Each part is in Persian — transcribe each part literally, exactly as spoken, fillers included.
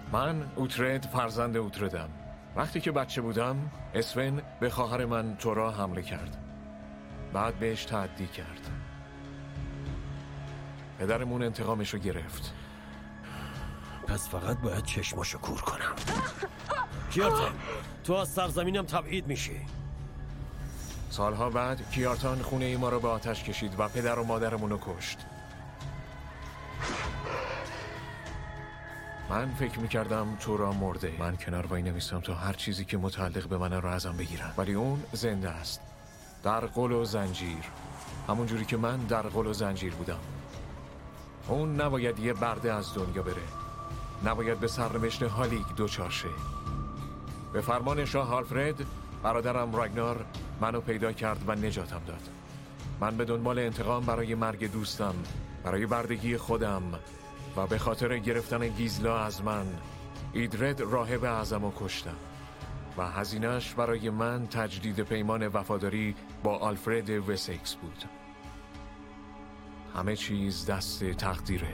من اوترد فرزند اوتردم. وقتی که بچه بودم اسفن به خواهر من تورا حمله کرد. بعد بهش تعدی کرد. پدرمون انتقامش رو گرفت. پس فقط باید چشماشو کور کنم. کیارتان تو از سرزمینم تبعید میشی. سالها بعد کیارتان خونه ای ما رو به آتش کشید و پدر و مادرمون رو کشت. من فکر میکردم تورا مرده. من کنار وای نمیستم تا هر چیزی که متعلق به من رو ازم بگیرن، ولی اون زنده است، در قل و زنجیر، همون جوری که من در قل و زنجیر بودم. اون نباید یه برده از دنیا بره، نباید به سرنوشت هالیگ دوچار شه. به فرمان شاه آلفرد برادرم راگنار منو پیدا کرد و نجاتم داد. من به دنبال انتقام برای مرگ دوستم، برای بردگی خودم و به خاطر گرفتن گیزلا از من، ایدرد راهب اعظمو کشتم و هزینه‌اش برای من تجدید پیمان وفاداری با آلفرد وسکس بود. همه چیز دست تقدیره.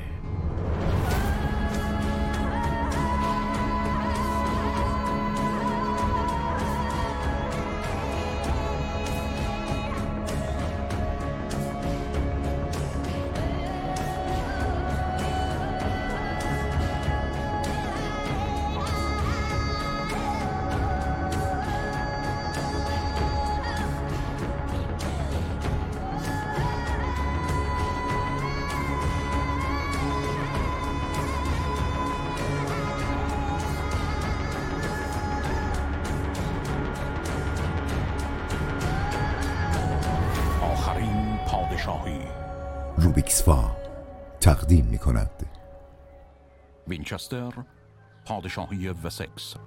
روبیکسفا تقدیم می کند وینچستر پادشاهی وسکس.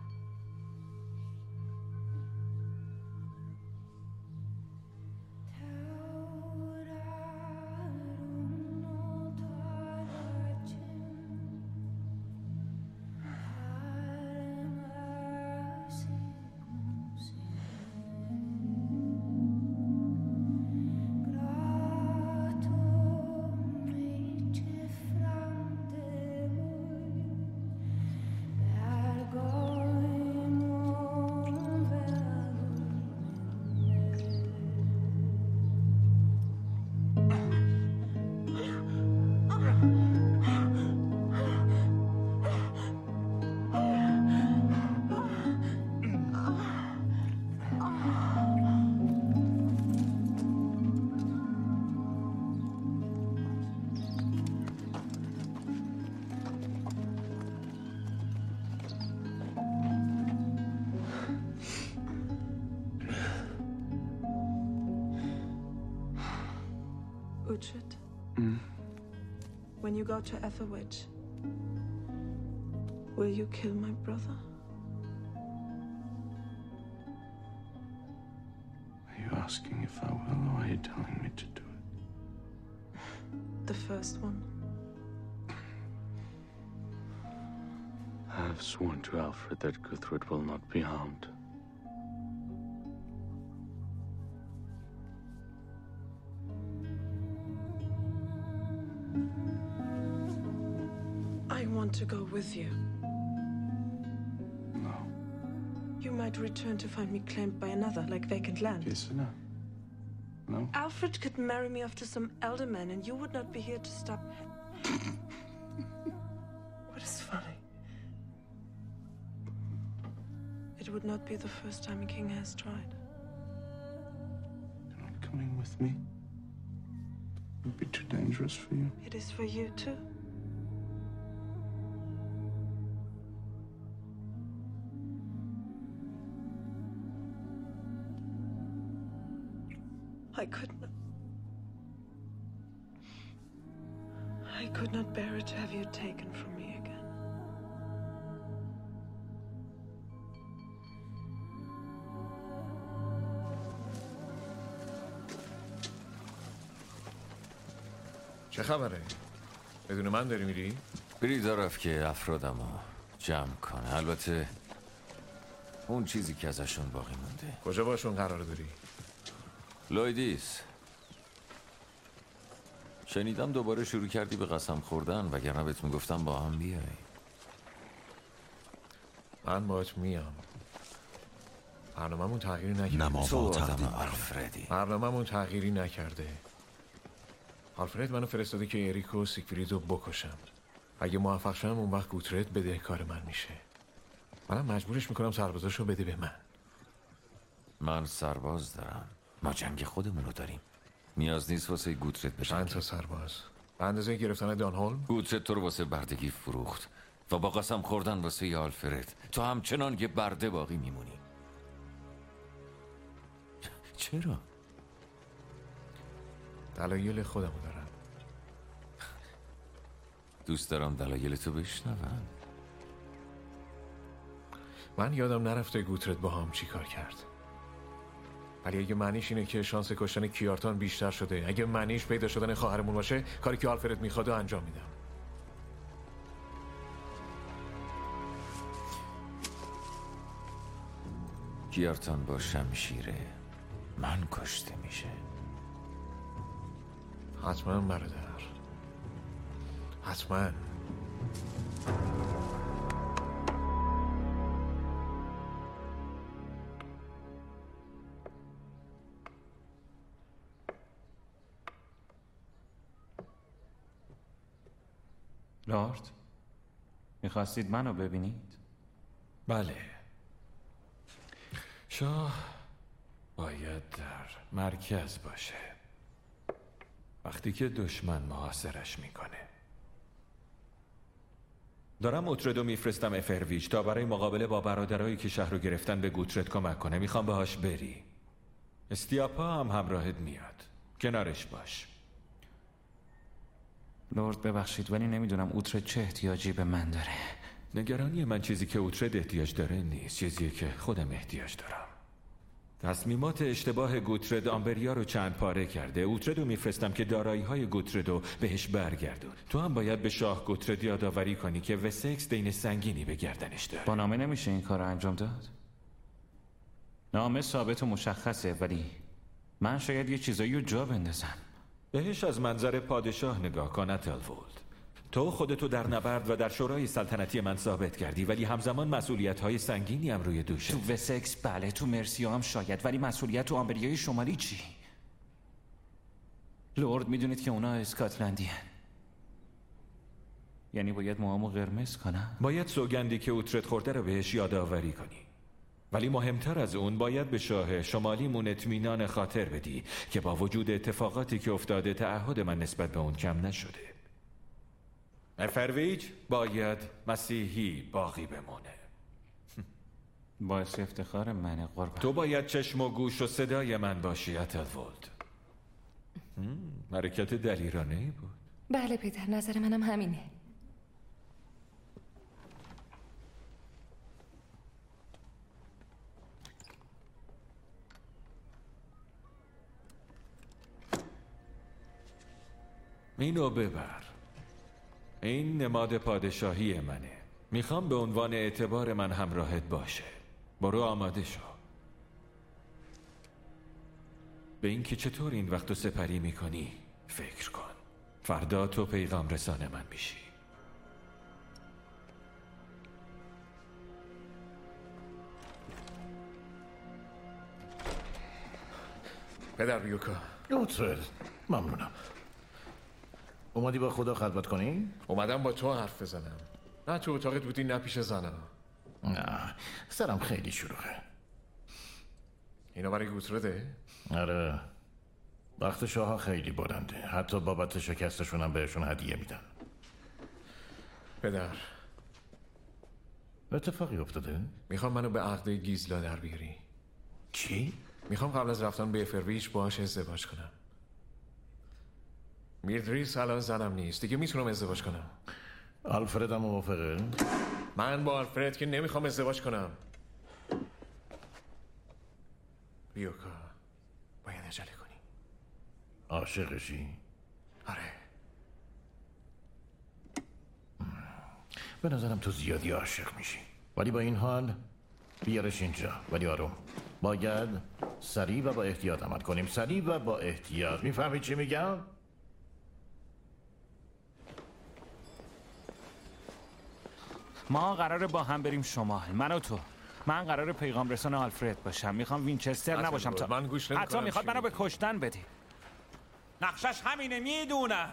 Uhtred, mm. when you go to Ethelwich, will you kill my brother? Are you asking if I will, or are you telling me to do it? The first one. I have sworn to Alfred that Guthred will not be harmed. I want to go with you. No. You might return to find me claimed by another, like vacant land. Yes or no? No? Alfred could marry me off to some elder man, and you would not be here to stop. What is funny? It would not be the first time a king has tried. You're not coming with me? It would be too dangerous for you. It is for you, too. I could not... I could not bear it to have you taken from me again. چه خبره؟ بدون من داری میری؟ بری دارف که افرادمو جمع کنه. البته اون چیزی که ازشون باقی مونده. کجا باشون قرار داری؟ لویدیس، شنیدم دوباره شروع کردی به قسم خوردن، وگرنه بهت میگفتم با هم بیای. من باهات میام. برنامه‌مون تغییری نکرده. نما با آدم آلفردی. برنامه‌مون تغییری نکرده. آلفرد منو فرستاده که اریک و سیگفرید رو بکشم. اگه موفق شدم اون وقت گوترد بدهکار من میشه. منم مجبورش میکنم سربازاشو بده به من. من سرباز دارم. ما جنگ خودمون رو داریم. نیاز نیست واسه گوترد بشن. چند تا سرباز؟ به اندازه گرفتن دانهولم؟ گوترد تو رو واسه بردگی فروخت و با قسم خوردن واسه ی آلفرد تو همچنان یه برده باقی میمونی. چرا؟ دلایل خودمو دارم. دوست دارم دلایل تو بشنوم. من یادم نرفته گوترد با هم چی کار کرد. ولی اگه معنیش اینه که شانس کشتن کیارتان بیشتر شده، اگه معنیش پیدا شدن خواهرمون باشه، کاری که آلفرد میخواد و انجام میدم. کیارتان با شمشیره من کشته میشه. حتما برادر، حتما. لارد، میخواستید منو ببینید؟ بله. شاه باید در مرکز باشه وقتی که دشمن محاصرش میکنه. دارم اوتردو میفرستم افرویج تا برای مقابله با برادرایی که شهر رو گرفتن به گوترد کمک کنه. میخوام باهاش بری. استیاپا هم همراهت میاد. کنارش باش. لورد ببخشید ولی نمیدونم اوترد چه احتیاجی به من داره. نگرانی من چیزی که اوترد احتیاج داره نیست، چیزیه که خودم احتیاج دارم. تصمیمات اشتباه گوترد آمبریا رو چند پاره کرده. اوترد رو میفرستم که دارایی های گوترد رو بهش برگردون. تو هم باید به شاه گوترد یادآوری کنی که وسکس دین سنگینی به گردنش داره. با نامه نمیشه این کار رو انجام داد؟ نامه ثابت و مشخصه ولی من شاید یه چیزایی رو جا بندازم. بهش از منظر پادشاه نگاه کن اتلوولد. تو خودتو در نبرد و در شورای سلطنتی من ثابت کردی ولی همزمان مسئولیت‌های سنگینی هم روی دوشت. تو وسکس بله، تو مرسیا هم شاید، ولی مسئولیت تو آمبریای شمالی چی؟ لورد میدونید که اونا اسکاتلندی هن. یعنی باید موامو قرمز کنم؟ باید سوگندی که اوترد خورده رو بهش یادآوری کنی. ولی مهمتر از اون باید به شاه شمالیمون اطمینان خاطر بدی که با وجود اتفاقاتی که افتاده تعهد من نسبت به اون کم نشده. افرویج باید مسیحی باقی بمونه. باعث افتخار منه قربان. تو باید چشم و گوش و صدای من باشی اتلوولد. حرکت دلیرانه ای بود. بله پدر، نظر منم همینه. اینو ببر. این نماد پادشاهی منه. میخوام به عنوان اعتبار من همراهت باشه. برو آماده شو. به این که چطور این وقتو سپری میکنی فکر کن. فردا تو پیغام رسان من میشی. پدر بیوکا. اوترد، ممنونم. اومدی با خدا خلوت کنی؟ اومدم با تو حرف بزنم. نه تو اتاقت بودی نه پیش زنم. نه، سرم خیلی شلوغه. اینا برای گوترده؟ آره. وقت شاها خیلی بلنده. حتی بابت شکستشون هم بهشون هدیه میدن. پدر اتفاقی افتاده؟ میخوام منو به عقد گیزلا در بیاری. چی؟ میخوام قبل از رفتن به افرویج باهاش ازدواج کنم. میردریس الان زنم نیست دیگه، میتونم ازدواج کنم. آلفرد هم موافقه؟ من با آلفرد که نمیخوام ازدواج کنم. بیوکا باید عجله کنی. عاشقشی؟ آره. به نظرم تو زیادی عاشق میشی، ولی با این حال بیارش اینجا، ولی آروم. باید سریع و با احتیاط عمل کنیم. سریع و با احتیاط. میفهمی چی میگم؟ ما قراره با هم بریم شمال، من و تو. من قراره پیغام رسان آلفرد باشم. میخوام وینچستر نباشم تا من گوش حتی میخواد منو به کشتن بده. نقشش همینه، میدونم.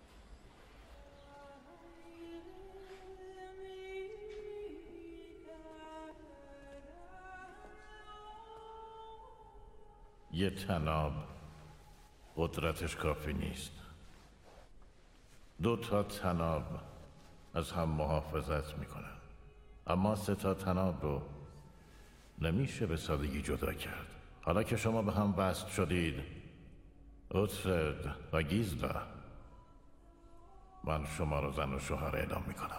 یه طناب قدرتش کافی نیست. دو تا طناب از هم محافظت میکنن، اما سه تا طناب رو نمیشه به سادگی جدا کرد. حالا که شما به هم وصل شدید، اوتفرد و گیزلا، من شما رو زن و شوهر اعلام میکنم.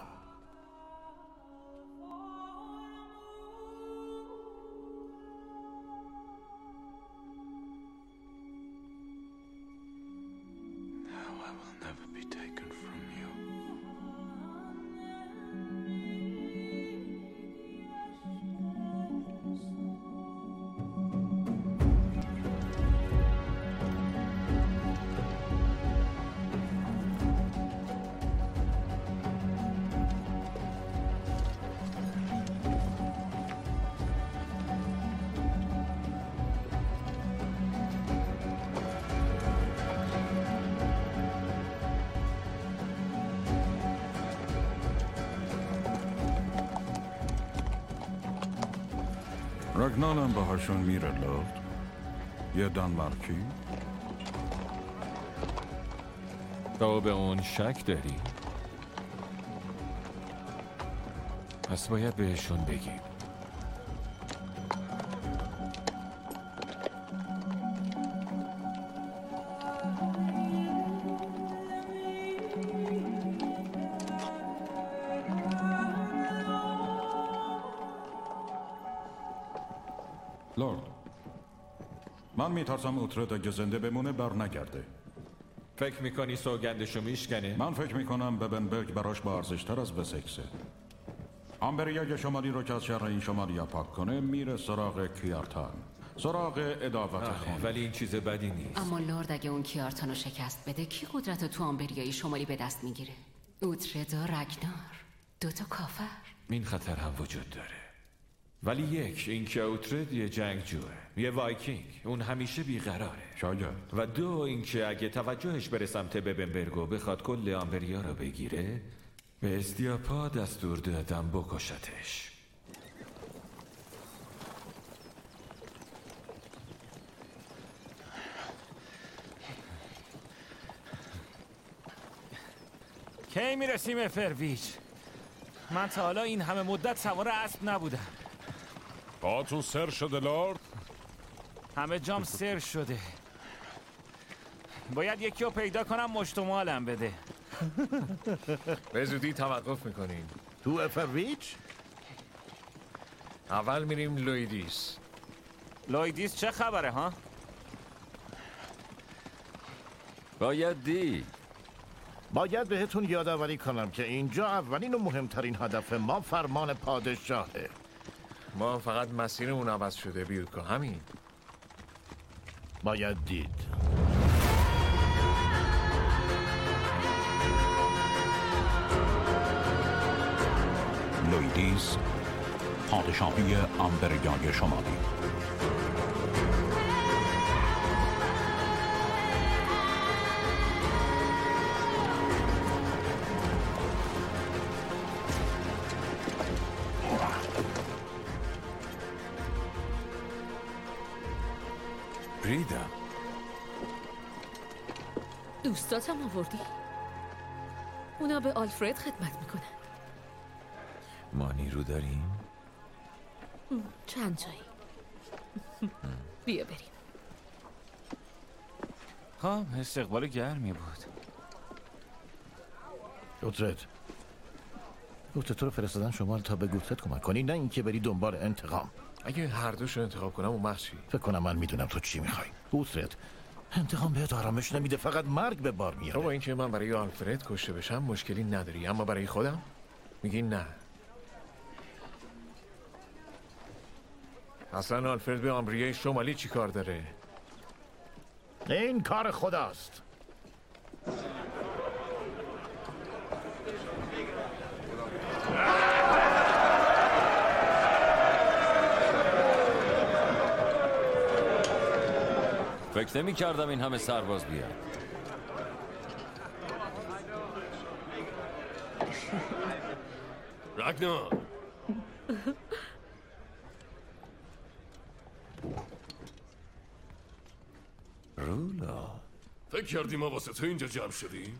رگنانم باهاشون میره لورد. یه دانمارکی؟ تو به اون شک داری؟ پس باید بهشون بگیم. لورد، من میترسم اوترد اگه زنده بمونه بر نگرده. فکر میکنی سوگندشو میشکنه؟ من فکر میکنم ببنبرگ براش با ارزشتر از وسکسه. آمبریای شمالی رو که از شهر این شمالی پاک کنه میره سراغ کیارتان، سراغ اداوت خانه. ولی این چیز بدی نیست. اما لورد اگه اون کیارتان رو شکست بده، کی قدرت رو تو آمبریای شمالی به دست میگیره؟ اوترد و رگنار، دوتا کافر. این خطر هم وجود داره. ولی یک، این که اوترد یه جنگجوه، یه وایکینگ، اون همیشه بیقراره. شاید. و دو، این که اگه توجهش بره سمت ببنبرگو بخواد کل آمبریا رو بگیره، به استیاپا دستور دادم بکشتش. کی میرسیم فرویچ؟ من تا حالا این همه مدت سوار اسب نبودم. پا تو سر شده لورد؟ همه جام سر شده. باید یکی رو پیدا کنم مشت و مالم بده. به زودی توقف میکنیم. تو فرویچ؟ اول میریم لویدیس. لویدیس چه خبره ها؟ باید دی باید بهتون یادآوری کنم که اینجا اولین و مهمترین هدف ما فرمان پادشاهه. ما فقط مسیرمون عوض شده بیوکا، همین. باید دید. لویدیس، پادشاهی آمبریای شمالی. ریدم. دوستاتم آوردی؟ اونا به آلفرد خدمت میکنن. ما نیرو داریم؟ چند جایی. بیا بریم. خب استقبال گرمی بود. اوترد اوترد تو رو فرستادن شمال تا به گوترد کمک کنی، نه اینکه بری دنبال انتقام. اگه هر دوشو انتخاب کنم اون وقت چی؟ فکر کنم من میدونم تو چی میخوای. اوترد انتقام بهت آرامش نمیده، فقط مرگ به بار میاره. تو با اینکه من برای آلفرد کشته بشم مشکلی نداری، اما برای خودم میگی نه. اصلا آلفرد به آمبریای شمالی چی کار داره؟ این کار خداست. فکر نمی کردم این همه سرباز بیاد. راگنار رولا فکر کردی ما واسه تو اینجا جمع شدیم؟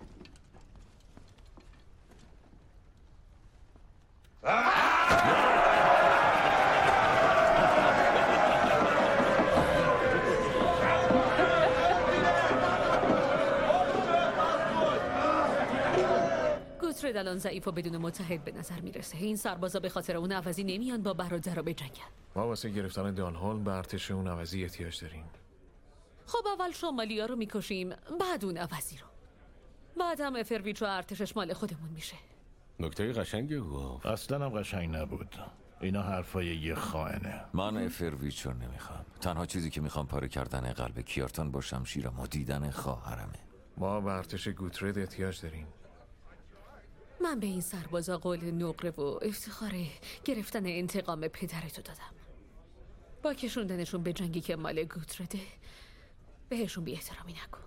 گوترد الان ضعیف و بدون متحد به نظر میرسه. این سربازا به خاطر اون عوضی نمیان با برادرها بجنگن. ما واسه گرفتن دانهولم به ارتش اون عوضی احتیاج داریم. خب اول شمالیا رو میکشیم، بعد اون عوضی رو. بعد هم افرویچ و ارتشش مال خودمون میشه. نکته قشنگی گفت. اصلا هم قشنگ نبود. اینا حرفای یه خائنه. من افرویچ رو نمیخوام. تنها چیزی که میخوام پاره کردن قلب کیارتان با شمشیرم و دیدن خواهرمه. ما به ارتش گوترد احتیاج داریم. من به این سربازا قول نقره و افتخار گرفتن انتقام پدرتو دادم. با کشوندنشون به جنگی که مال گوترده بهشون بی احترامی نکن.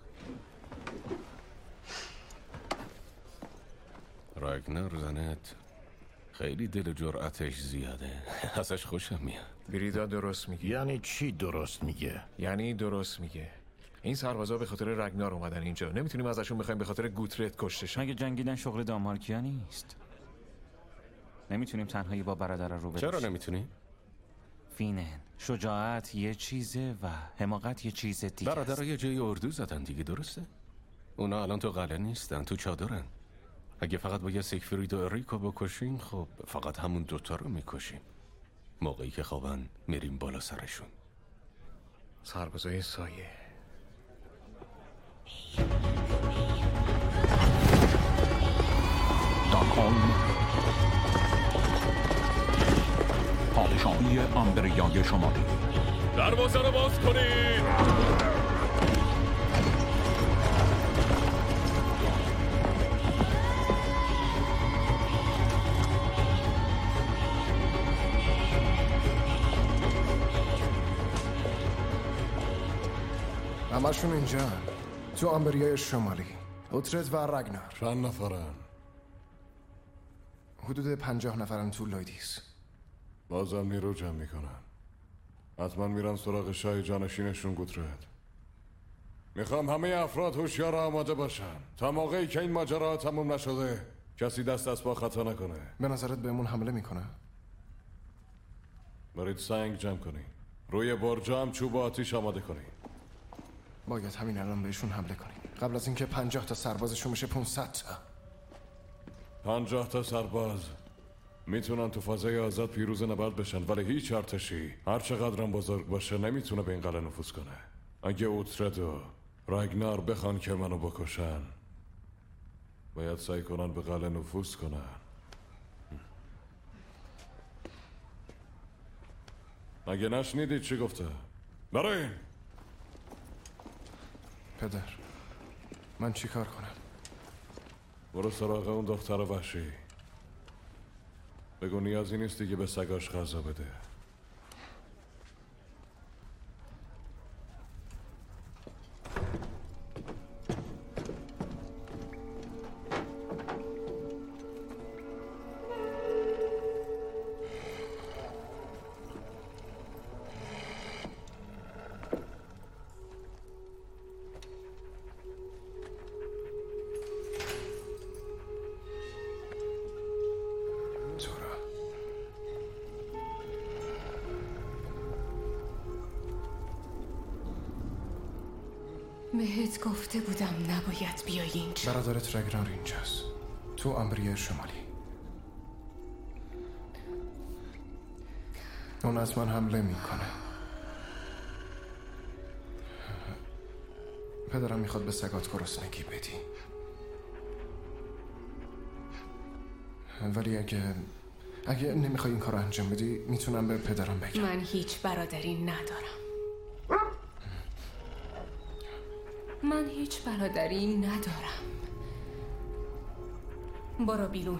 راگنار زنت خیلی دل و جرأتش زیاده. ازش خوشم میاد. بریدا درست میگه. یعنی چی درست میگه؟ یعنی درست میگه. این سربازا به خاطر رگنار اومدن اینجا. نمیتونیم ازشون بخوایم به خاطر گوترد کشته شن. مگه جنگیدن شغل دانمارکیا نیست؟ نمیتونیم تنهایی با برادر رو بشیم. چرا نمیتونیم؟ فینن شجاعت یه چیزه و حماقت یه چیز دیگه. برادرها یه جای اردو زدن دیگه، درسته؟ اونا الان تو قلعه نیستن، تو چادرن. اگه فقط با یه سیگفرید و اریکو بکشیم، خب فقط همون دوتا رو میکشیم. موقعی که خوابن میریم بالا سرشون. سربازای سایه. دانهولم، پادشاهی آمبریای شمالی. دروازه رو باز کنید. همشون اینجا تو آمبریای شمالی. اوترد و رگنار. چند نفرن؟ حدود پنجاه نفرن تو لویدیس. بازم نیرو جمع میکنن. حتما میرن سراغ شاه جانشینشون گوترد. میخوام همه افراد هوشیار آماده باشن تا موقعی که این ماجرا تموم نشده کسی دست از پا خطا نکنه. به نظرت بهمون حمله میکنه؟ برید سنگ جمع کنین. روی برجا هم چوب و آتیش آماده کنین. باید همین الان بهشون حمله کنیم قبل از اینکه پنجاه تا سربازشون بشه پونصد تا. پنجاه تا سرباز میتونن تو فضای آزاد پیروز نبرد بشن، ولی هیچ ارتشی هر چقدرم بزرگ باشه نمیتونه به این قلعه نفوذ کنه. اگه اوترد و رگنار بخوان که منو بکشن باید سعی کنن به قلعه نفوذ کنن. اگه نشنیدید چی گفته؟ برای پدر من چی کار کنم؟ برو سراغ اون دختر وحشی. بگو نیازی نیستی که به سگاش غذا بده. بهت گفته بودم نباید بیای اینجا. برادرت رگنار اینجاست تو آمبریای شمالی. اون از من حمله میکنه. پدرم میخواد به سگات گرسنگی بدی، ولی اگه اگه نمیخوای این کار انجام بدی میتونم به پدرم بگم. من هیچ برادری ندارم. من هیچ برادری ندارم. برو بیرون.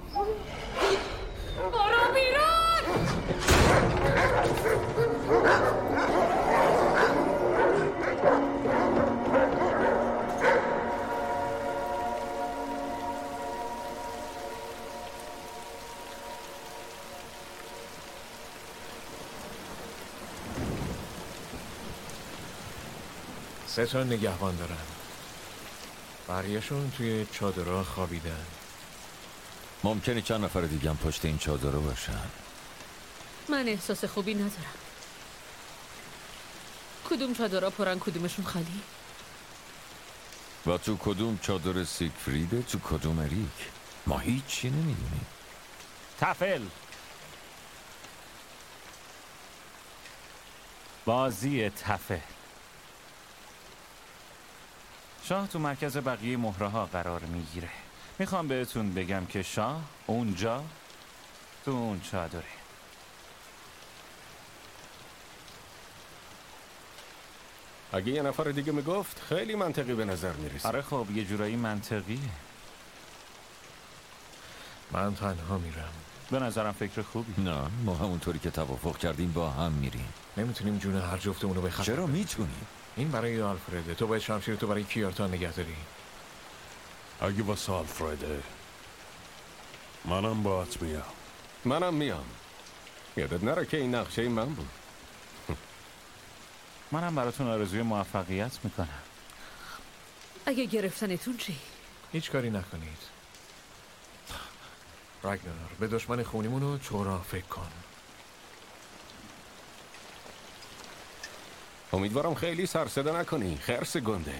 برو بیرون. سه تا نگهبان دارن. بقیه‌شون توی چادرها خوابیدن. ممکنه چند نفر دیگه هم پشت این چادرها باشن. من احساس خوبی ندارم. کدوم چادرها پرن کدومشون خالی؟ و تو کدوم چادر سیگفریده تو کدوم اریک؟ ما هیچی نمیدونیم. تفل بازی تفل. شاه تو مرکز بقیه مهره ها قرار میگیره. میخوام بهتون بگم که شاه اونجا تو اون چادره. اگه یه نفر دیگه میگفت خیلی منطقی به نظر میرسه. آره خب یه جورایی منطقیه. من تنها میرم. به نظرم فکر خوبی. نه ما همونطوری که توافق کردیم با هم میریم. نمیتونیم جون هر جفتمونو بخطر. چرا میتونیم؟ این برای آلفرده. تو باید شمشیر تو برای کیارتان نگه داری. اگه واسه آلفرده منم باهات میام. منم میام. یادت نره که این نقشه من بود. منم براتون آرزوی موفقیت میکنم. اگه گرفتنتون چی؟ هیچ کاری نکنید. راگنار به دشمن خونیمونو چورا فکر کن. امیدوارم خیلی سر صدا نکنی خرس گنده.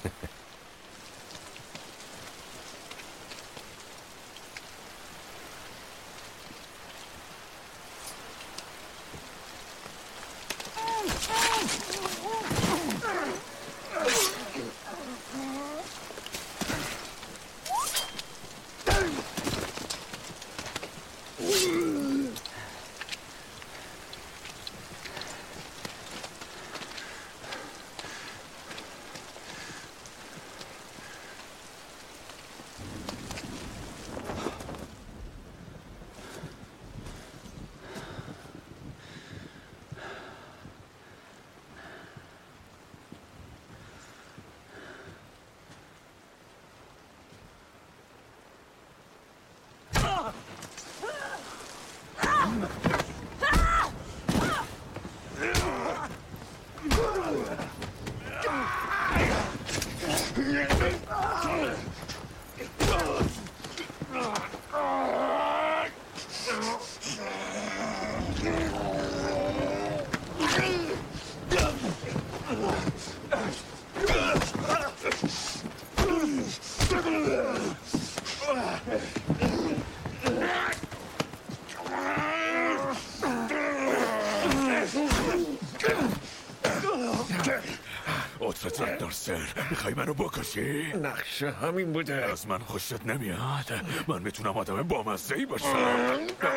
عطرت راگنار سر، میخوای منو بکشی؟ نقشه همین بوده. از من خوشت نمیاد. من میتونم آدم بامزه‌ای باشم.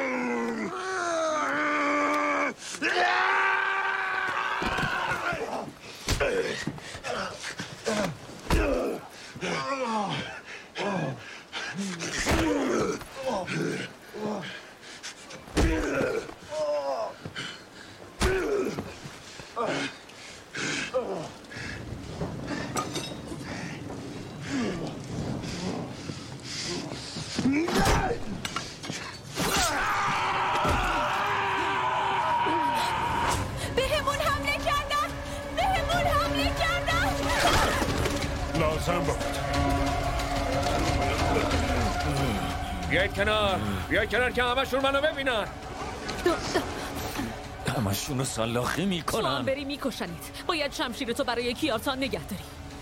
بهمون حمله کردن! بهمون حمله کردن! لازم بود. بیاید کنار. بیاید کنار که همشون منو ببینن. همشون رو سلاخی میکنن. تو هم بری میکشنید. باید شمشیرتو برای کیارتان نگه داری.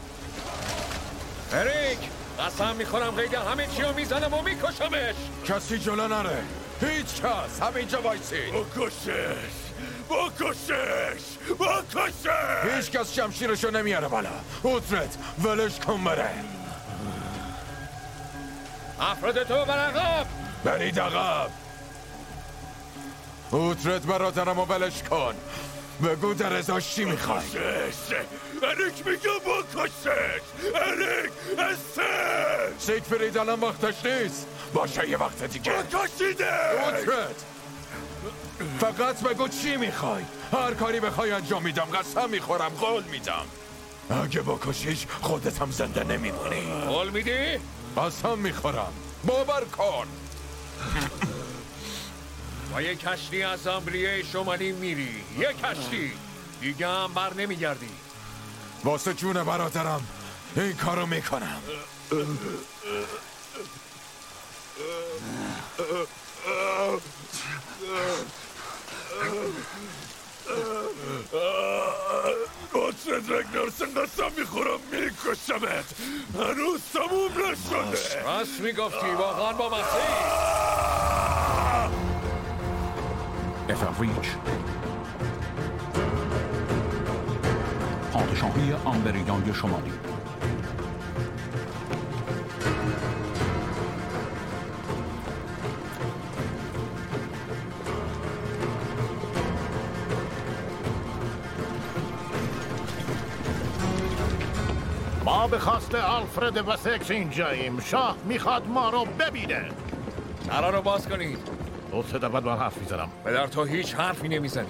اریک قسم میخورم قید همه چی رو میزنم و میکشمش. کسی جلو نره. هیچ کس همینجا وایسید. بکشش بکشش بکشش. هیچ کس شمشیرشو نمیاره بالا. اوترت ولش کن بره. افراد تو بر عقب. برید عقب. اوترت برادرم رو ولش کن. بگو در ازاش چی میخوای؟ بکشش. اریک میگه بکشش. اریک استر. سیگفرید الان وقتش نیست. باشه یه وقت دیگه. بکشیده. اوترت فقط بگو چی میخوای. هر کاری بخوای انجام میدم. قسم میخورم قول میدم. اگه بکشیش خودت هم زنده نمیمونی. قول میدی؟ قسم میخورم. باور کن. با یه کشتی از آمبریه شمالی میری. یه کشتی دیگه هم بر نمیگردی. واسه جون برادرم این کارو میکنم. گوترد رگنارسن قسم میخورم میکشمت. هنوز تموم نشده. راست میگفتی واقعا با مسیح. افریج پادشاهی آمبریای شمالی. ما به خواست آلفرد وسکس اینجاییم. شاه میخواد ما رو ببینه. درا رو باز کنید. دوست دفعت با حرف میزنم. پدر تو هیچ حرفی نمیزنی.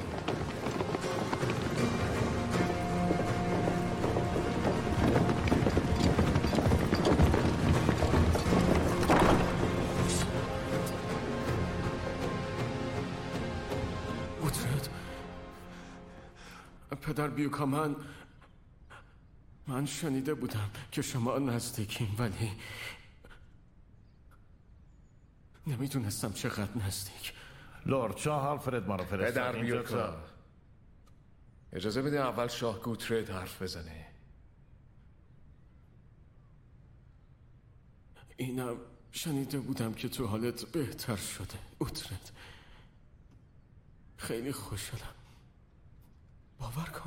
گوتفرد پدر بیوکا، من من شنیده بودم که شما نزدیکیم، ولی نمیدونستم چقدر نزدیک. لورد شاه آلفرد ما رو فرستاد. پدر بیوکا، اجازه بده اول شاه گوترد حرف بزنه. اینم شنیده بودم که تو حالت بهتر شده گوترد. خیلی خوشحالم. باور کن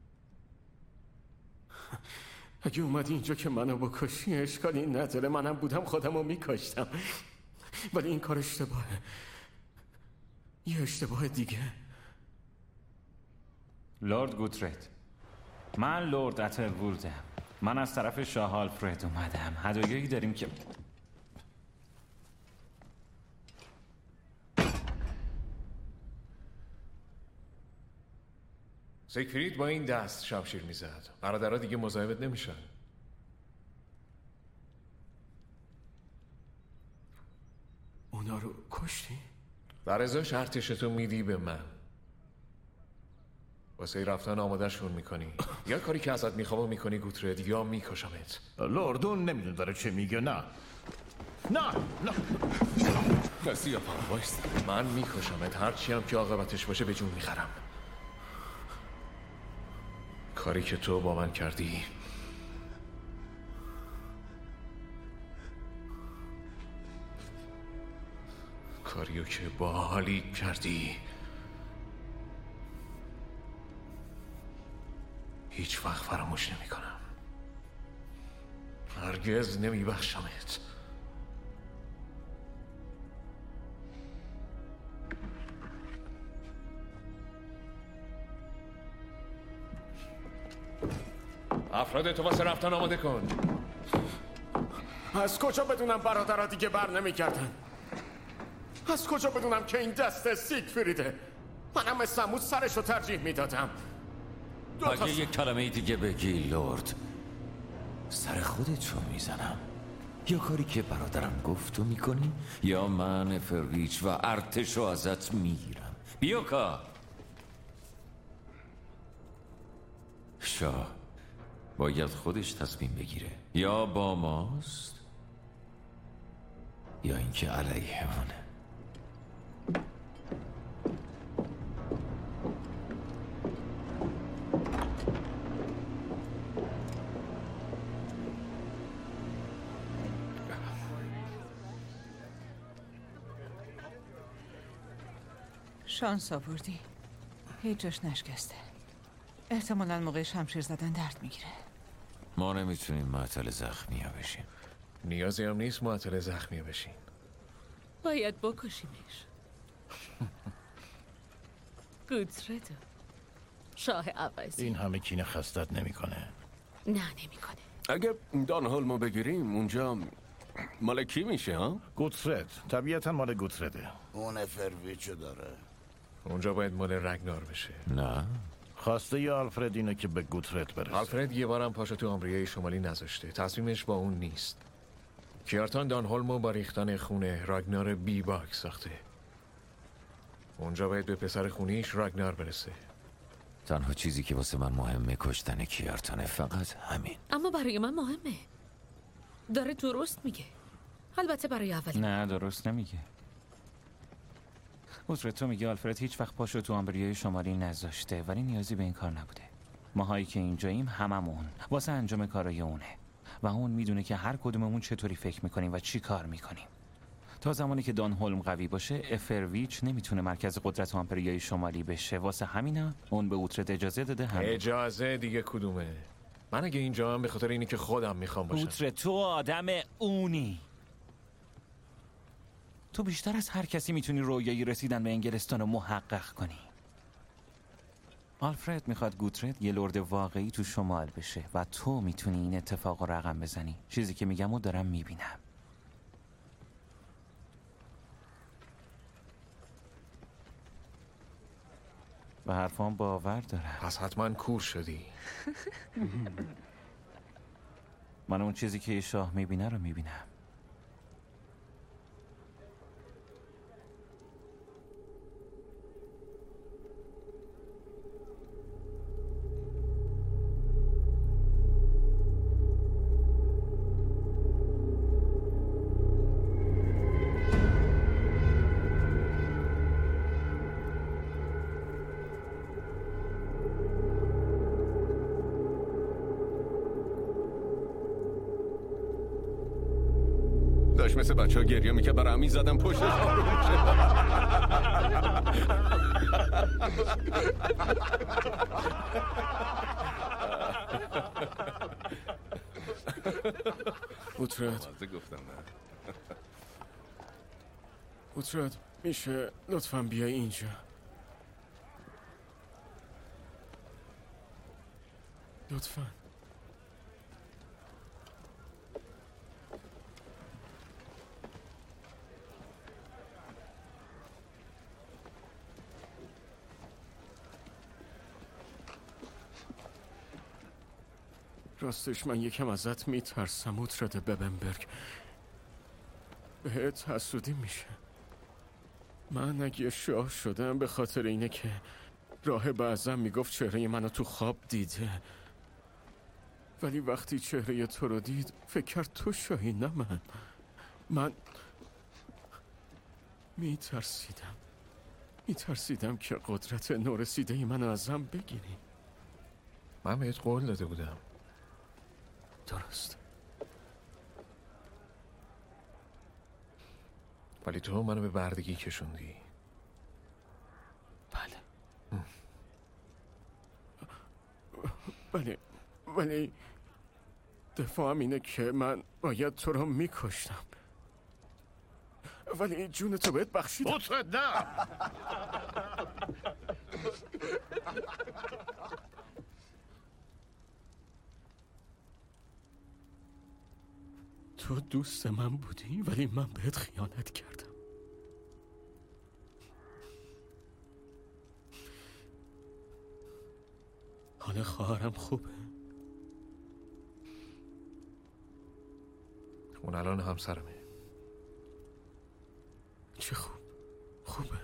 اگه اومدی اینجا که منو بکشی اشکالی نداره. منم بودم خودمو میکشتم، ولی این کار اشتباهه. یه اشتباه دیگه. لورد گوترد، من لورد اتلووردم. من از طرف شاه آلفرد اومدم. هدایایی داریم که سیگفرید با این دست شمشیر میزد. برادرها دیگه مزاحمت نمیشن. اونا رو کشتی؟ در ازاش ارتشتو میدی به من. واسه رفتن آمادهشون میکنی. یا کاری که ازت میخوام میکنی گوترد، یا میکشمت. لوردون نمیدون داره چه میگه. نه نه نه کسی یا وایست. من میکشمت. هرچی هم که عاقبتش باشه به جون میخرم. کاری که تو با من کردی کاریو که با حالی کردی هیچ وقت فراموش نمی کنم. هرگز نمی بخشمت. افراد تو واسه رفتن آماده کن. از کجا بدونم برادرها دیگه بر نمی کردن؟ از کجا بدونم که این دست سیگفریده؟ منم مثل عمود سرشو ترجیح میدادم. اگه یک کلمه دیگه بگی لورد، سر خودت رو میزنم. یا کاری که برادرم گفتو میکنی، یا من فرویچ و ارتشو ازت میگیرم. بیوکا، شاه باید خودش تصمیم بگیره. یا با ماست یا اینکه علیه اونه. شانس آوردی. هیچ جاش نشکسته. احتمالاً موقع شمشیر زدن درد میگیره. ما نمیتونیم معطل زخمی ها بشیم. نیازی هم نیست معطل زخمی بشین. باید بکشیمش. گوترد شاه عوضی. این همه کینه خستت نمیکنه؟ نه نمیکنه. اگه دانهولمو بگیریم اونجا مال کی میشه ها؟ گوترد. طبیعتا مال گوترده. اون فرویچو داره. اونجا باید مال رگنار بشه. نه، خواسته ی آلفرد اینه که به گوترد برسه. آلفرد یه بارم پاشو تو آمبریای شمالی نذاشته. تصمیمش با اون نیست. کیارتان دانهولمو با ریختن خونه راگنار بی باک ساخته. اونجا باید به پسر خونیش راگنار برسه. تنها چیزی که واسه من مهمه کشتن کیارتانه، فقط همین. اما برای من مهمه. داره درست میگه. البته برای اولی. نه درست نمیگه. اوترد تو میگه آلفرد هیچ وقت پاشو تو آمبریای شمالی نذاشته، ولی نیازی به این کار نبوده. ماهایی که اینجاییم هممون واسه انجام کارای اونه و اون میدونه که هر کدوممون چطوری فکر میکنیم و چی کار میکنیم. تا زمانی که دان هولم قوی باشه، افرویچ نمیتونه مرکز قدرت آمپریای شمالی بشه. واسه همینه اون به اوترد اجازه داده. هم اجازه دیگه کدومه؟ من اگه اینجا هم به خاطر اینی که خودم میخوام باشم. اوترد تو آدم اونی. تو بیشتر از هر کسی میتونی رویایی رسیدن به انگلستان رو محقق کنی. آلفرد میخواد گوترد یه لرد واقعی تو شمال بشه و تو میتونی این اتفاق رو رقم بزنی. چیزی که میگم و دارم میبینم. به حرفان باور دارم. پس حتما کور شدی. من اون چیزی که یه شاه میبینه رو میبینم. داشت مثل بچه ها گریه میکرد برای همین زدم پشتش آروم اوترد اوترد میشه لطفاً بیای اینجا. لطفاً. راستش من یکم ازت میترسم اوترد ببنبرگ. بهت حسودی میشه. من اگه شاه شدم به خاطر اینه که راهب اعظم میگفت چهره منو تو خواب دیده، ولی وقتی چهره تو رو دید فکر کرد تو شاهی نه من. من میترسیدم میترسیدم که قدرت نورسیده منو ازم بگیری. من بهت قول داده بودم. درست. ولی تو منو به بردگی کشوندی. بله. ولی ولی دفاعم اینه که من باید تو رو میکشتم، ولی جون تو بهت بخشیدم. اوترد نه. تو دوست من بودی ولی من بهت خیانت کردم. حال خواهرم خوبه؟ اون الان همسرمه. چه خوب. خوبه.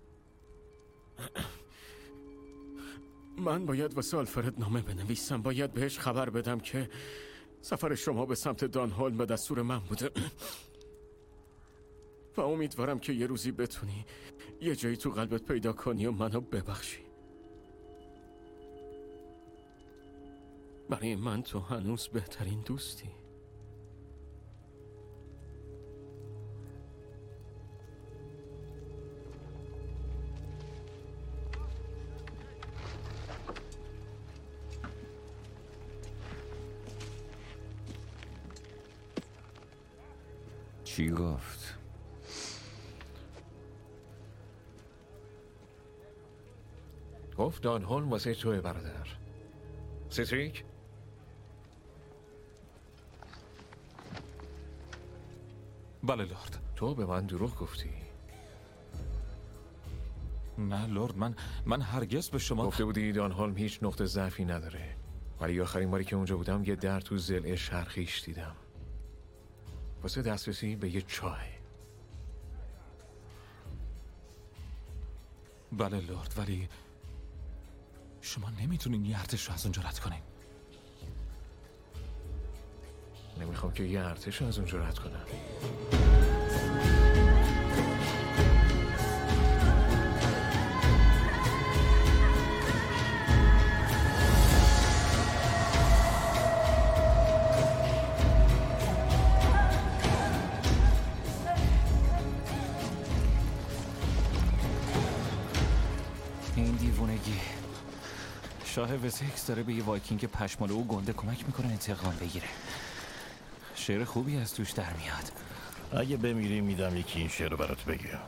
من باید واسه آلفرد نامه بنویسم. باید بهش خبر بدم که سفر شما به سمت دان هولم به دستور من بوده و امیدوارم که یه روزی بتونی یه جایی تو قلبت پیدا کنی و منو ببخشی. برای من تو هنوز بهترین دوستی. چی گفت؟ گفت دان هولم واسه توی برادر. سیتریک؟ بله لرد. تو به من دروغ گفتی. نه لرد، من من هرگز به شما گفته بودی دان هولم هیچ نقطه ضعفی نداره، ولی آخرین باری که اونجا بودم یه در تو ضلع شرقیش دیدم واسه دسترسی به یه چاه. بله لرد، ولی شما نمیتونین یه ارتش رو از اونجا رد کنین. نمیخوام که یه ارتش از اونجا رد کنم. این دیوونگی. شاه وسکس داره به یه وایکینگ پشمال او گنده کمک میکنه انتقام بگیره. شعر خوبی از توش در میاد. اگه بمیری میدم یکی این شعر رو برات بگه.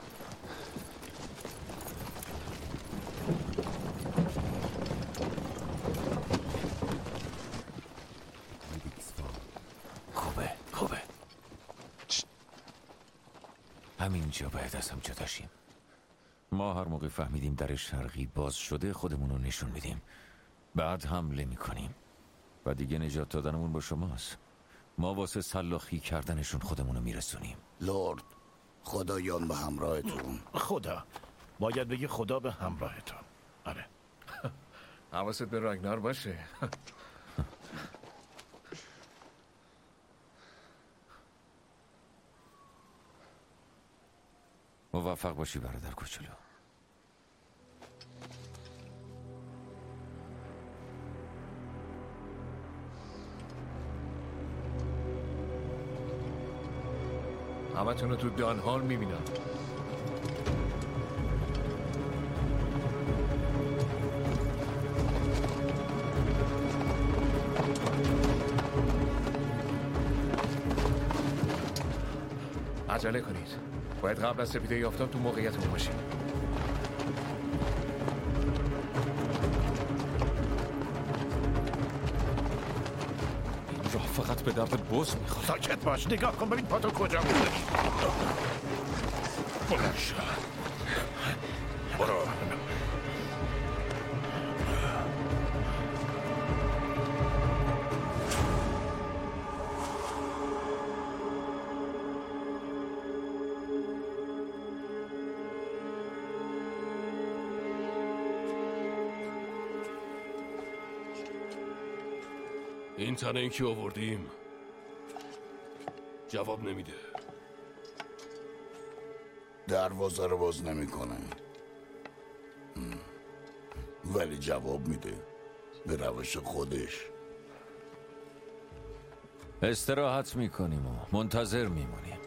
خوبه خوبه. همینجا باید از هم جدا شیم. ما هر موقع فهمیدیم در شرقی باز شده خودمون رو نشون میدیم، بعد حمله میکنیم و دیگه نجات دادنمون با شماست. ما واسه سلاخی کردنشون خودمون رو میرسونیم. لورد، خدایان به همراهتون. خدا باید بگی خدا به همراهتون. آره. حواست به راگنار باشه. موفق باشی برادر کوچولو. همتون رو تو دانهال میبینم. عجله کنید. باید قبل از سپیده یافتن تو موقعیتمون باشیم. این راه فقط به درد بز میخوره. ساکت باش. نگاه کن ببین پاتو کجا می‌ذاری. بلند شو. برو. این تنه این که آوردیم جواب نمیده. دروازه رو باز نمیکنه ولی جواب میده به روش خودش. استراحت میکنیم و منتظر میمونیم.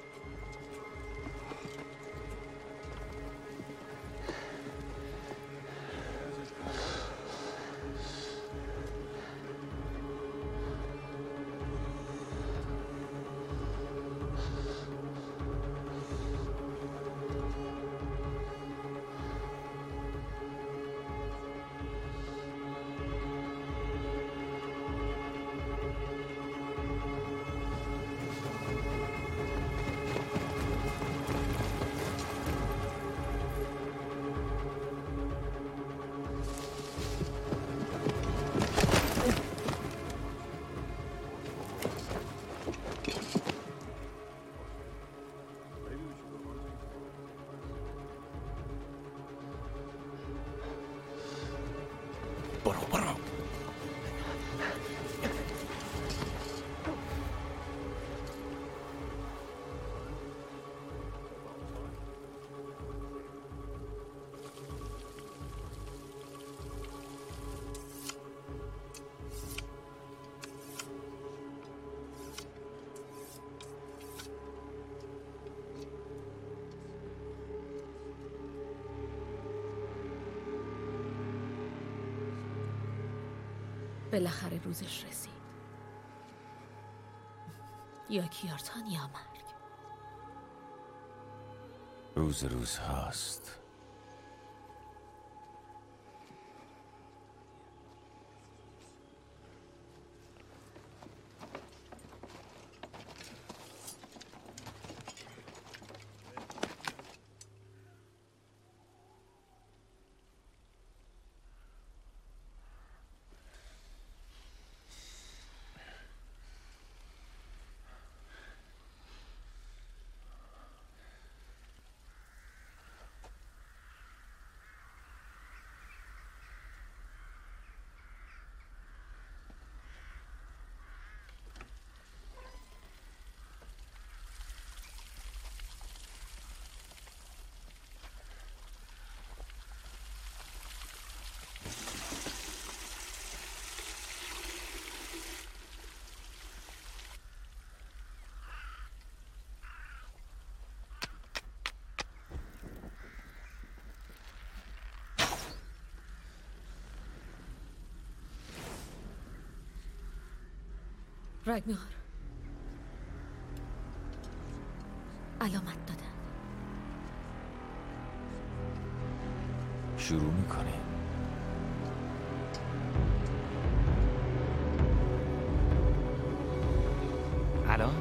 بالاخره روزش رسید. یا کیارتان یا مرگ. روز روز هاست. رگنار علامت دادن. شروع میکنیم. الان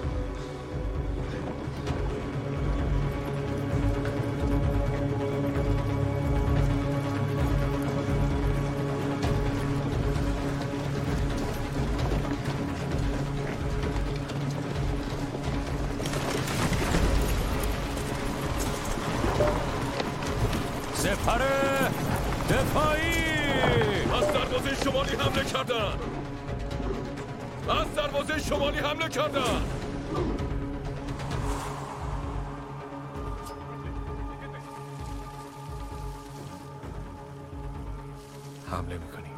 سپره دفاعی از دروازه شمالی حمله کردن. از دروازه شمالی حمله کردن. حمله میکنیم.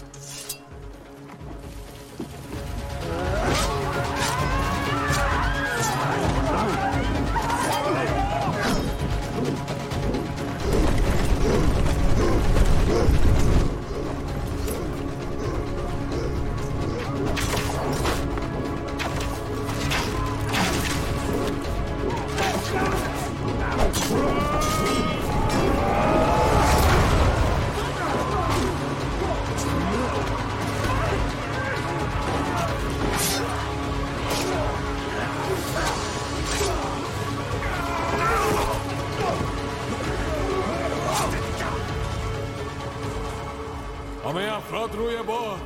همه افراد روی باد.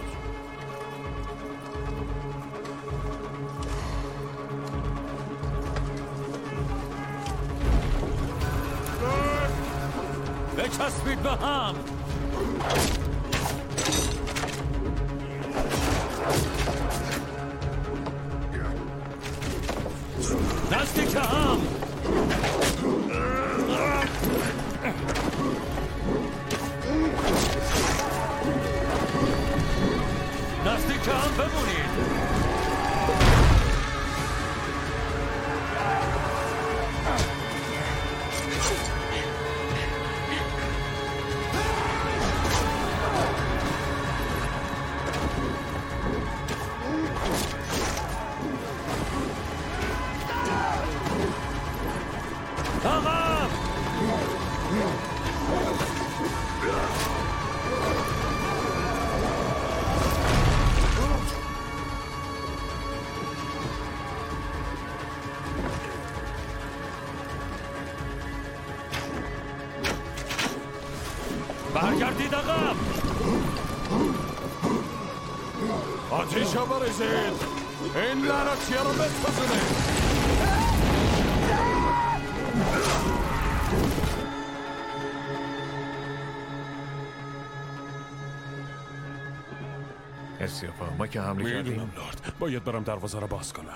بچسبید به هم. نزدیک هم. نزدیک هم بمونید. برگردید عقب. آتیش ها بریزید. این لعنتی ها رو بسوزونید. استیافا ما که حمله کردیم. میدونم لارد، باید برم دروازه رو باز کنم.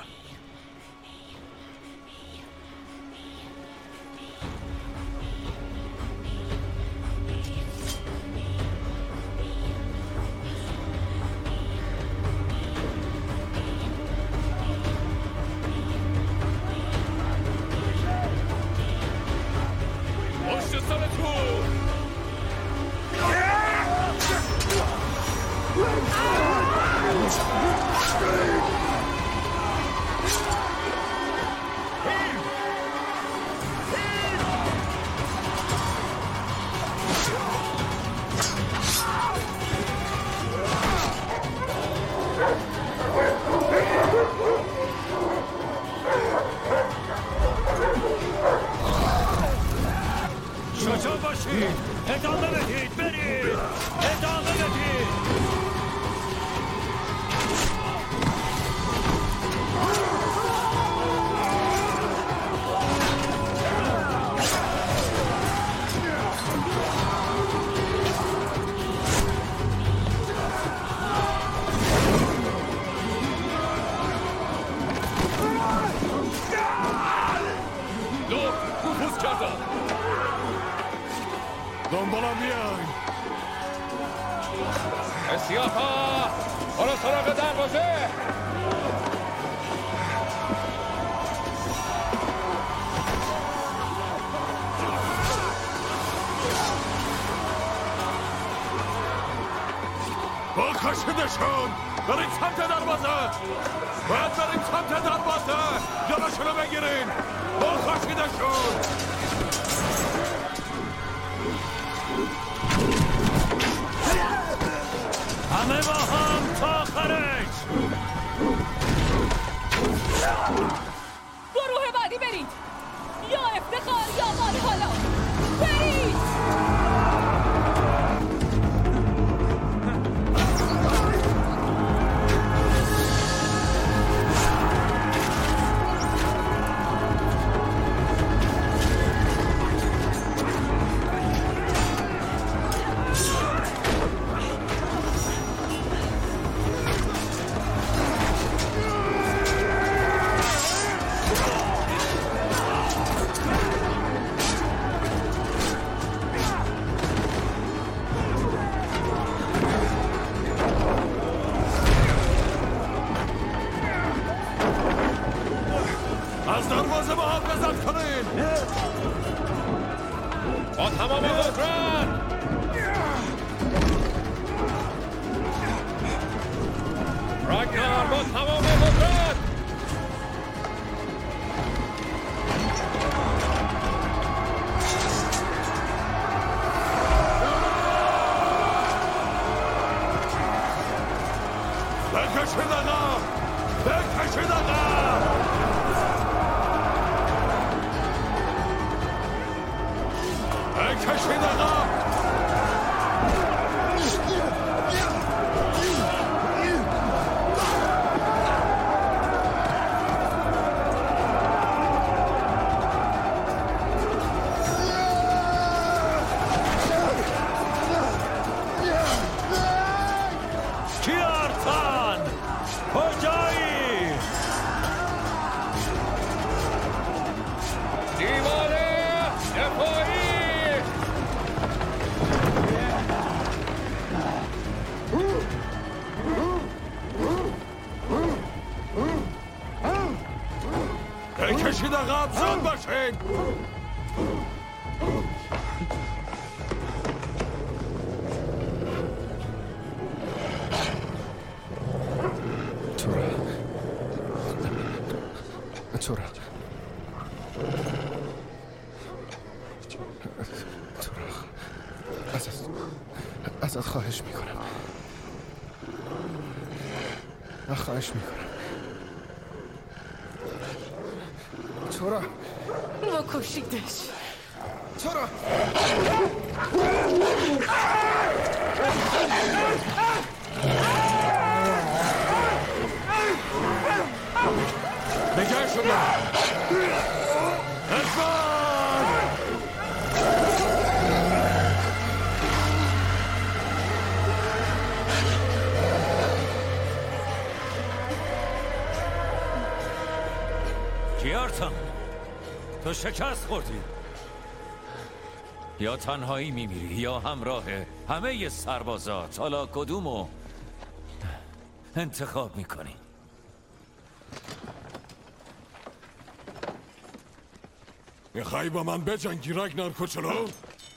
شجاع باشید. ادامه بدید. برید. ادامه بدید. دنبالم بیاین. سیاها برو سراغ دروازه. با کشیدشون. برید سمت دروازه. باید برید سمت دروازه. جلوشونو بگیرین. بل خاشیدشون. همه با هم تا آخرش. گروه بعدی برید. یا افتخار یا مال حالا. برید. از دروازه محافظت کنین. با تمام قدرت. راگنار با تمام قدرت. بکشید آقا. بکشید آقا. بکشید آقا. کیارتان کجایی؟ دیواره دفاعی. بکشید عقب. زود باشین. تورا تورا تورا ازت ازت خواهش میکنم. من خواهش میکنم تورا. ما کشیدش. تورا نگه شما. اسمان. کیارتان تو شکست خوردی. یا تنهایی میمیری یا همراه همه سربازات. حالا کدومو انتخاب میکنی؟ میخوای با من بجنگی راگنار کوچولو؟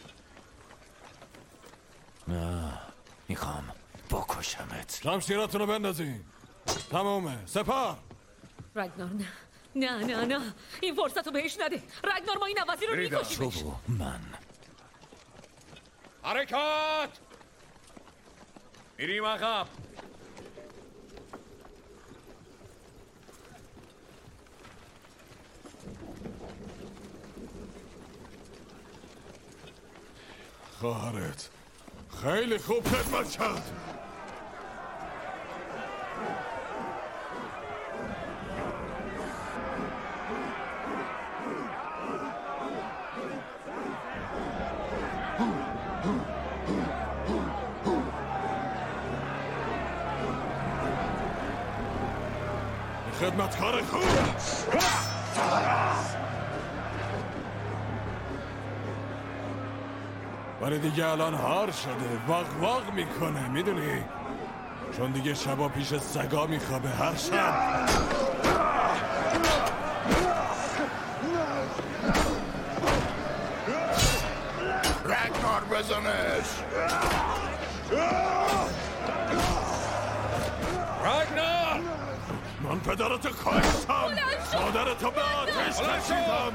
نه میخوام بکشمت. شمشیراتونو بندازین. تمامه. سپار. راگنار نه نه نه نه این فرصت رو بهش نده. راگنار ما این عوضی رو میکشیمش. تو من حرکات. میریم عقب. خواهرت خیلی خوب خدمت کرد. خدمتکار خوب. ولی دیگه الان هار شده. واق واق میکنه. میدونی چون دیگه شبا پیش سگا میخوابه هر شب. راگنار بزنش. راگنار! من پدرتو کاشتم، مادرتو به آتش کشیدم.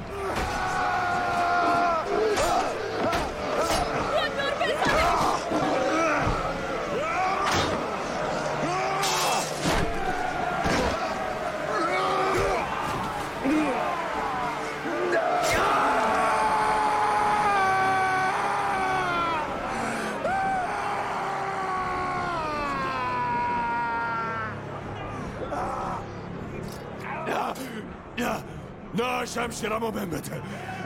نه شمشیرمو بهم بده.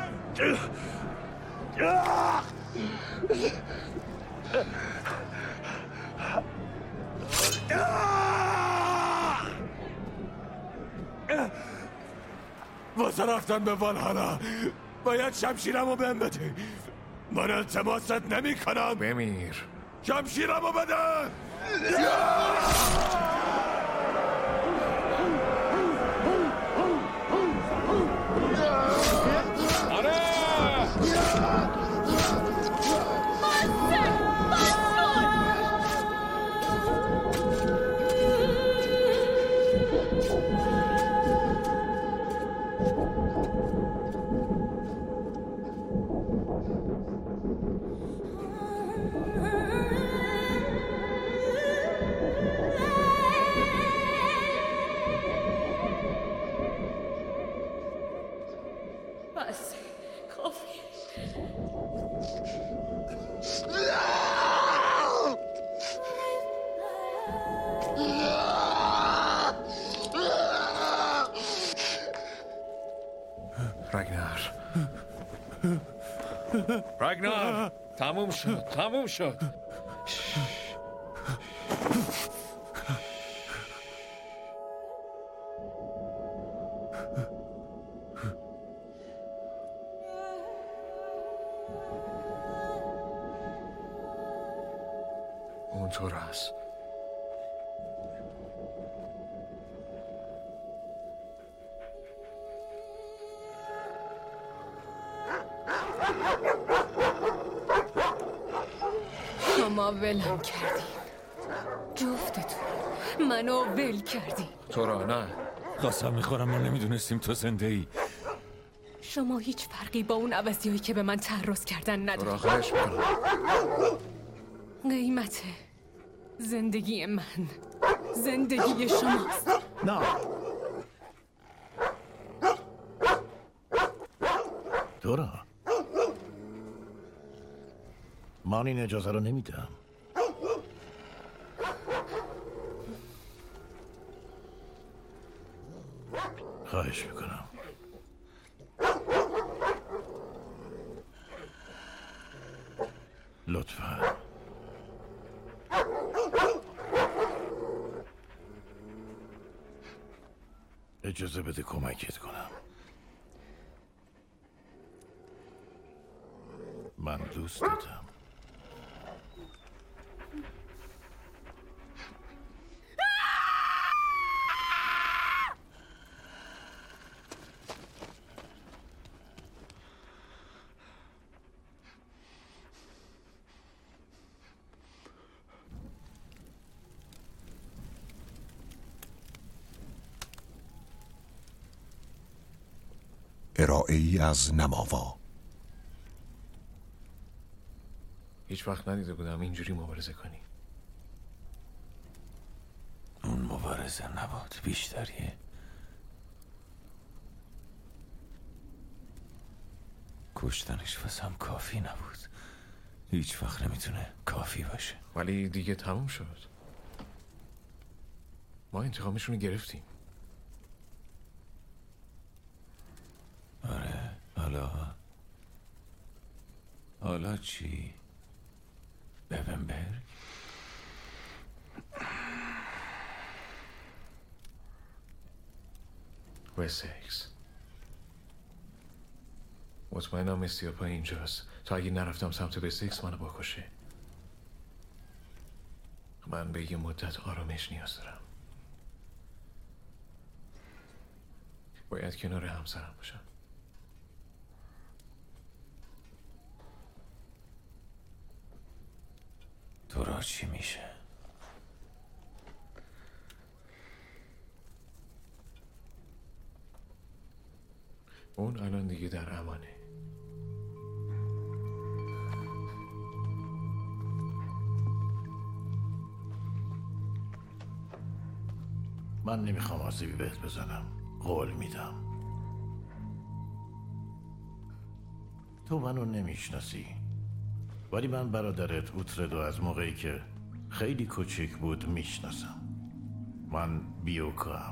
واسه رفتن به والهالا باید شمشیرمو بهم بده. من التماست نمی کنم. بمیر. شمشیرمو بده. راگنار راگنار تموم شد تموم شد. اونطور است. شما ولم کردی. جفتتون منو ول کردی. تو را نه. قسم میخورم ما نمیدونستیم تو زنده ای. شما هیچ فرقی با اون عوضیایی که به من تعرض کردن نداری. تو را خواهش میکنم. قیمت زندگی من زندگی شماست. نه دورا، من این اجازه رو نمیدم. خواهش میکنم. لطفاً اجازه بده کمکت کنم. من دوست دارم. ارائه ای از نماوا. هیچ وقت ندیده بودم اینجوری مبارزه کنی. اون مبارزه نبود، بیشتریه. کشتنش واسم کافی نبود. هیچ وقت نمیتونه کافی باشه. ولی دیگه تموم شد. ما انتقامشون رو گرفتیم. آره، حالا حالا چی؟ ببنبرگ؟ وسکس مطمئنم استیاپا اینجاست. تا اگه نرفتم سمت وسکس منو بکشه. من به یه مدت آرامش نیاز دارم. باید کنار همسرم باشم. تو را چی میشه؟ اون الان دیگه در امانه. من نمیخوام آسیبی بهت بزنم، قول میدم. تو منو نمیشناسی، ولی من برادرت اوتردو از موقعی که خیلی کوچیک بود میشناسم. من بیوکام.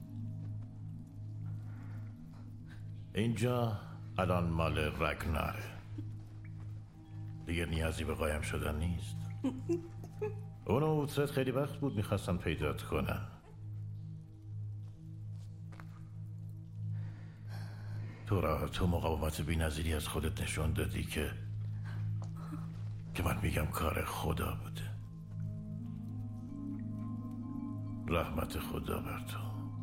اینجا الان مال رگناره، دیگه نیازی به قایم شدن نیست. اون و اوترد خیلی وقت بود میخواستن پیدات کنن. تو را تو مقاومت بی‌نظیری از خودت نشون دادی که که من میگم کار خدا بوده. رحمت خدا بر تو.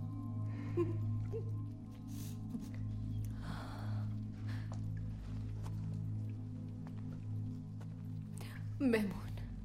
بمون.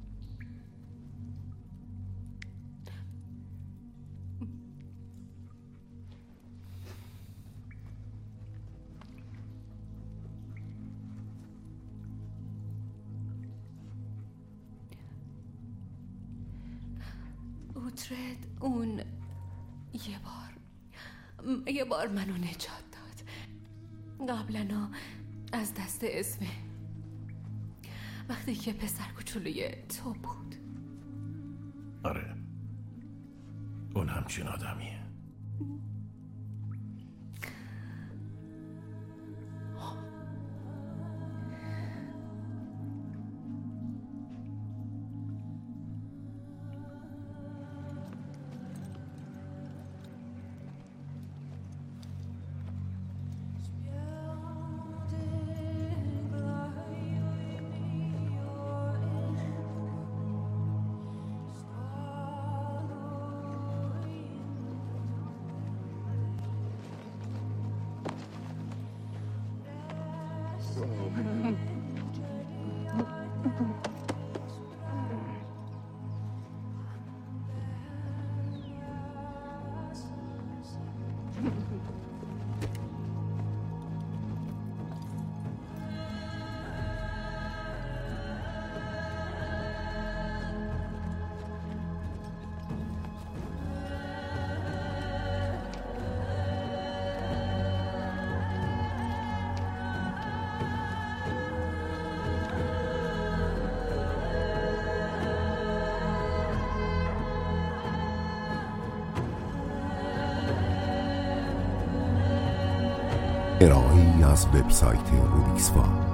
اوترد اون یه بار یه بار منو نجات داد. قبلا از دست اسمه، وقتی که پسر کوچولوی تو بود. آره، اون همچین آدمیه. ارائه‌ای از وبسایت روبیکس فام.